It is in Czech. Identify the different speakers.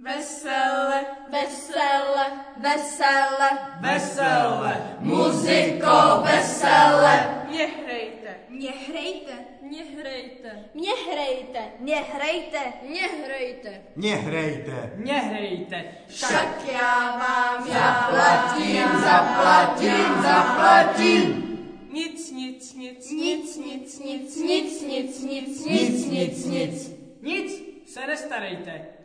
Speaker 1: Vesele,
Speaker 2: vesele, vesele,
Speaker 1: vesele,
Speaker 3: muziko, vesele.
Speaker 1: Nehrejte,
Speaker 2: nehrejte,
Speaker 1: nehrejte,
Speaker 2: nehrejte, nehrejte, nehrejte,
Speaker 3: Nehrejte.
Speaker 1: nehrejte.
Speaker 2: však já vám
Speaker 3: Zaplatím, zaplatím, zaplatím.
Speaker 1: Nic, nic, nic,
Speaker 2: nic, nic, nic, nic, nic, nic, nic, nic, nic.
Speaker 1: nic se nestarejte.